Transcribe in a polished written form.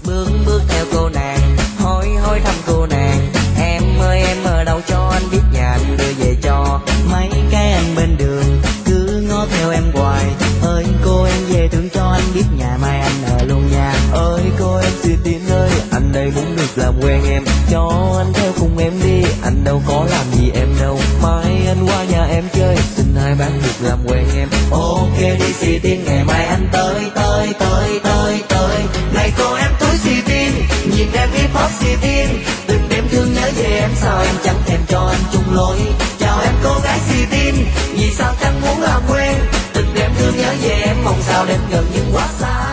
bước bước theo cô nàng, hỏi hỏi thăm cô nàng. Em ơi em ở đâu cho anh biết nhà anh đưa về cho. Mấy cái anh bên đường cứ ngó theo em hoài. Ơi cô em về thương cho anh biết nhà mai anh ở luôn nha. Ơi cô em xì tin ơi, anh đây muốn được làm quen em, cho anh theo cùng em đi, anh đâu có làm gì em đâu. Mai anh qua nhà em chơi, xin hai bác được làm quen em. Ok đi xì tin, ngày mai anh tới tới tới tới tới. Này cô em túi xì tin, nhìn em hip hop xì tin. Từng đêm thương nhớ về em sao em chẳng thèm cho anh chung lối. Chào em cô gái xì tin, vì sao chẳng muốn làm quen. Từng đêm thương nhớ về em mong sao đến gần nhưng quá xa.